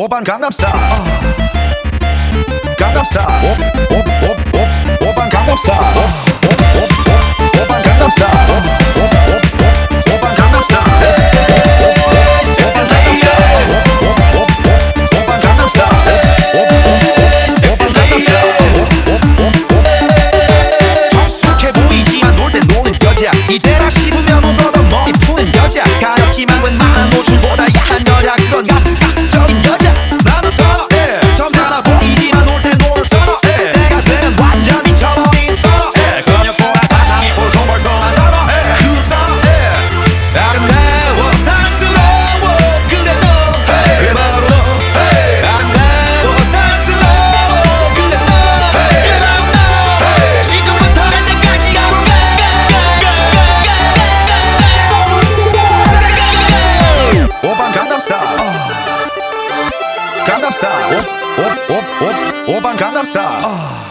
오빤 강남스타일 강남스타일 오빤 강남스타일 오빤 강남스타일 오빤 강남스타일 정숙해 보이지만 놀 땐 노는 여자 이때라 싶으면 오버더 머리 푸는 여자 가렵지만 웬만한 노출보다 야한 여자 그런 감각적인 여자 나는 선호해 점잖아 보이지만 놀 땐 노는 선호해 내가 되면 완전 미쳐버린 선호해 근육보다 사상이 올통벌통한 선호해 그 선호해 아름다워 상스러워 그래 너 그래 바로 너 아름다워 상스러워 그래 너 그래 바로 너 지금부터 갈 때까지 가볼까 오빤 강남스타일 강남스타일 오빤 강남스타일